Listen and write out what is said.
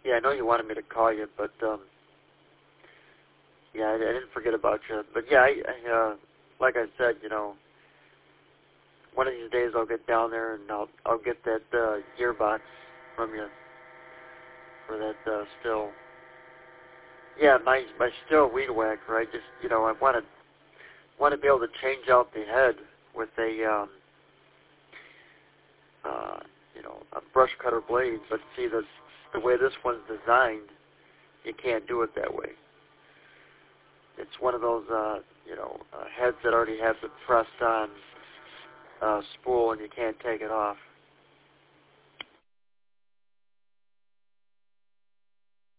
Yeah, I know you wanted me to call you, but yeah, I didn't forget about you. But yeah, like I said, one of these days I'll get down there and I'll get that gearbox from you for that still. Yeah, my still weed whacker. I just I want to be able to change out the head with a a brush cutter blade. But see, the way this one's designed, you can't do it that way. It's one of those heads that already has it pressed on spool, and you can't take it off.